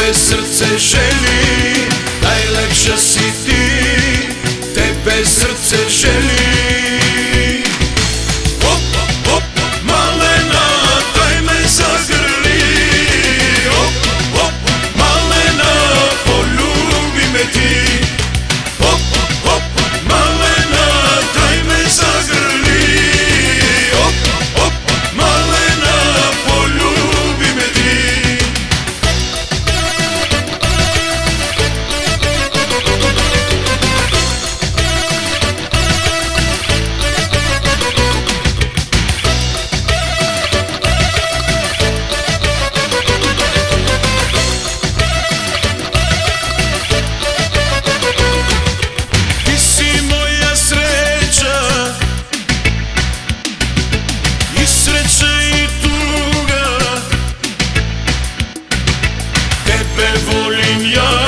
tebe srce želi, najlepša si ti, tebe srce želi. Hop, hop, malena, daj me zagrli. Hop, hop, malena, poljubi me ti. Hop, hop, malena, daj me zagrli. Hop, hop, malena, poljubi me ti. Tebe volim ja.